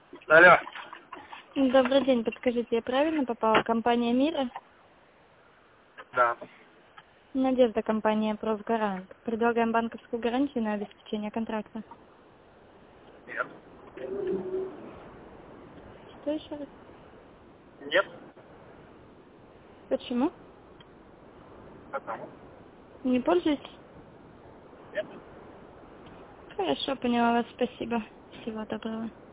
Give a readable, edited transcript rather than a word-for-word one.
Алло. Добрый день, подскажите, я правильно попала? Компания «Мира»? Да. Надежда, компания «Профгарант». Предлагаем банковскую гарантию на обеспечение контракта. Нет. Что еще раз? Нет. Почему? Потому. Не пользуетесь? Нет. Хорошо, поняла вас, спасибо. Всего доброго.